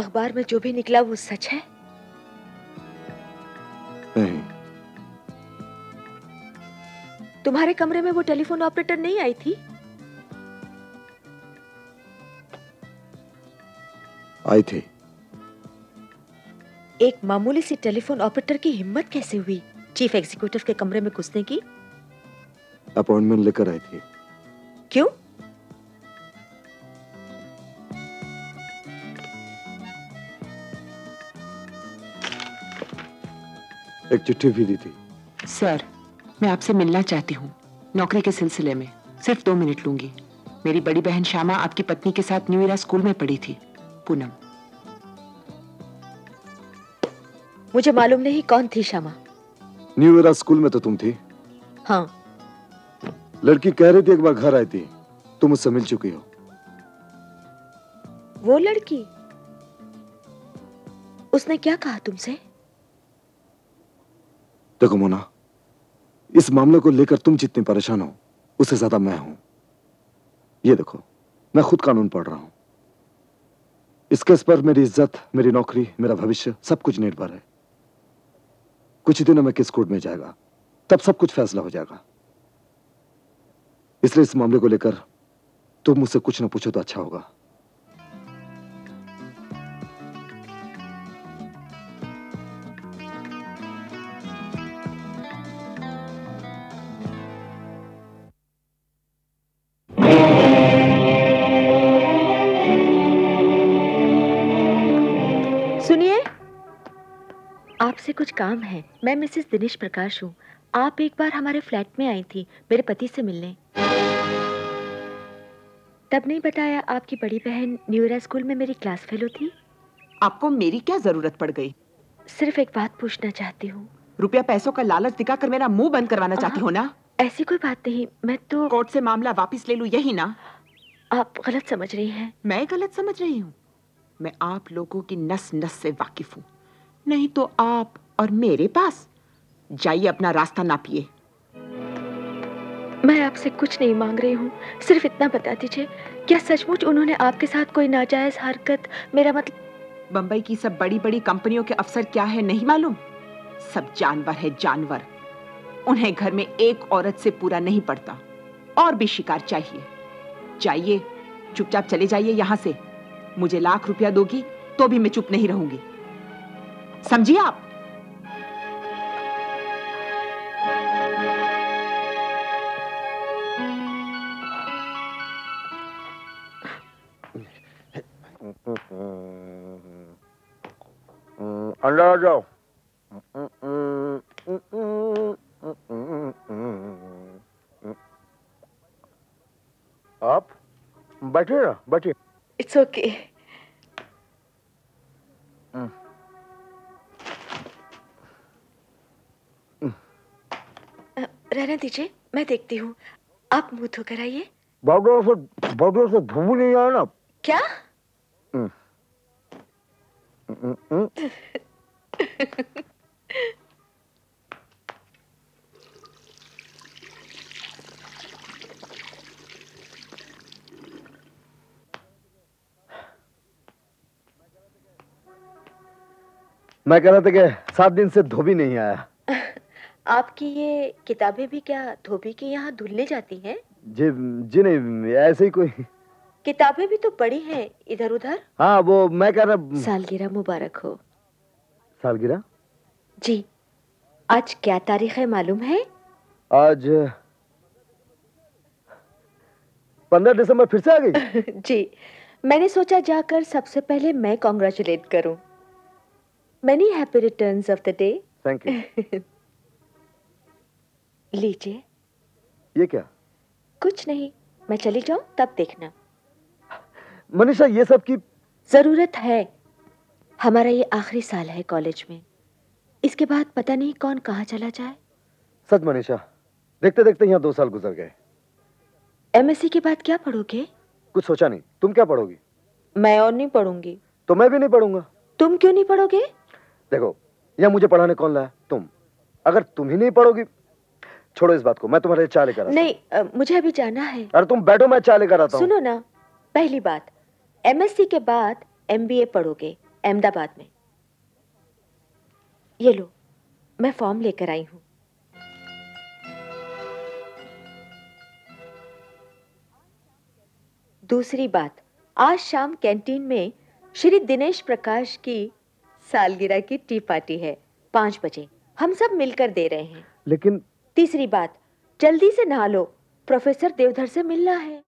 अखबार में जो भी निकला वो सच है? नहीं। तुम्हारे कमरे में वो टेलीफोन ऑपरेटर नहीं आई थी? आई थी। एक मामूली सी टेलीफोन ऑपरेटर की हिम्मत कैसे हुई चीफ एग्जीक्यूटिव के कमरे में घुसने की? अपॉइंटमेंट लेकर आई थी। क्यों? एक चिट्ठी भी दी थी। सर, मैं आपसे मिलना चाहती हूँ नौकरी के सिलसिले में। सिर्फ 2 मिनट लूंगी। मेरी बड़ी बहन श्यामा आपकी पत्नी के साथ न्यू ईरा स्कूल में पढ़ी थी। पूनम। मुझे मालूम नहीं कौन थी श्यामा। न्यू ईरा स्कूल में तो तुम थी। हाँ। लड़की कह रही थी एक बार घर आई थी, तुम मुझसे मिल चुकी हो। वो लड़की? उसने क्या कहा तुमसे? देखो मोना, इस मामले को लेकर तुम जितनी परेशान हो उससे ज्यादा मैं हूं। ये देखो, मैं खुद कानून पढ़ रहा हूं। इस केस पर मेरी इज्जत, मेरी नौकरी, मेरा भविष्य सब कुछ निर्भर है। कुछ ही दिनों में केस कोर्ट में जाएगा, तब सब कुछ फैसला हो जाएगा। इसलिए इस मामले को लेकर तुम मुझसे कुछ न पूछो तो अच्छा होगा। सुनिए, आपसे कुछ काम है। मैं मिसेस दिनेश प्रकाश हूँ। आप एक बार हमारे फ्लैट में आई थी मेरे पति से मिलने। तब नहीं बताया आपकी बड़ी बहन न्यू ईरा स्कूल में मेरी क्लास फेलो थी? आपको मेरी क्या जरूरत पड़ गई? सिर्फ एक बात पूछना चाहती हूँ। रुपया पैसों का लालच दिखाकर मेरा मुंह बंद करवाना चाहती हो ना? ऐसी कोई बात नहीं, मैं तो कोर्ट से मामला वापस ले लूं, यही ना? आप गलत समझ रही हैं। मैं गलत समझ रही हूँ? मैं आप लोगों की नस नस से वाकिफ हूँ। नहीं तो आप और मेरे पास जाइए, अपना रास्ता नापिए। मैं आपसे कुछ नहीं मांग रही हूँ, सिर्फ इतना बता दीजिए, क्या सचमुच उन्होंने आपके साथ कोई नाजायज हरकत? मेरा मतलब बंबई की सब बड़ी बड़ी कंपनियों के अफसर क्या है नहीं मालूम? सब जानवर है, जानवर। उन्हें घर में एक औरत से पूरा नहीं पड़ता, और भी शिकार चाहिए। जाइए, चुपचाप चले जाइए यहां से। मुझे लाख रुपया दोगी तो भी मैं चुप नहीं रहूंगी, समझिए आप? अंदर आ जाओ। आप बैठिए ना, बैठिए। It's okay. रहने दीजिए, मैं देखती हूँ। आप मुंह धोकर आइए। बॉर्डर से धूम नहीं आया ना? क्या? मैं कह रहा था कि 7 दिन से धोबी नहीं आया। आपकी ये किताबें भी क्या धोबी के यहाँ धुलने जाती हैं? जी जी नहीं, ऐसे ही कोई। किताबें भी तो पड़ी हैं इधर उधर। हाँ, वो मैं कह रहा। सालगिरह मुबारक हो। सालगिरह? जी। आज क्या तारीख है मालूम है? आज 15 दिसंबर फिर से आ गई। जी, मैंने सोचा जाकर सबसे पहले मैं कॉन्ग्रेचुलेट करूं। Many happy returns of the day. Thank you. लीजिए। ये क्या? कुछ नहीं, मैं चली जाऊं तब देखना। मनीषा, ये सब की जरूरत है। हमारा ये आखिरी साल है कॉलेज में, इसके बाद पता नहीं कौन कहाँ चला जाए। सच मनीषा, देखते देखते यहाँ 2 साल गुजर गए। एमएससी के बाद क्या पढ़ोगे? कुछ सोचा नहीं। तुम क्या पढ़ोगी? मैं और नहीं पढ़ूंगी। तो मैं भी नहीं पढ़ूंगा। तुम क्यों नहीं पढ़ोगे? देखो, यहाँ मुझे पढ़ाने कौन लाया? तुम। अगर तुम ही नहीं पढ़ोगी, छोड़ो इस बात को, मैं तुम्हारे लिए चाय लेकर आता हूं। नहीं, मुझे अभी जाना है। अरे तुम बैठो, मैं चाय लेकर आता हूँ। सुनो ना, पहली बात, एमएससी के बाद एमबीए पढ़ोगे, अहमदाबाद में। ये लो, मैं फॉर्म लेकर आई हूं। दूसरी बात, आज शाम कैंटीन में श्री दिनेश प्रकाश की सालगिरह की टी पार्टी है, 5 बजे। हम सब मिलकर दे रहे हैं। लेकिन तीसरी बात, जल्दी से नहा लो, प्रोफेसर देवधर से मिलना है।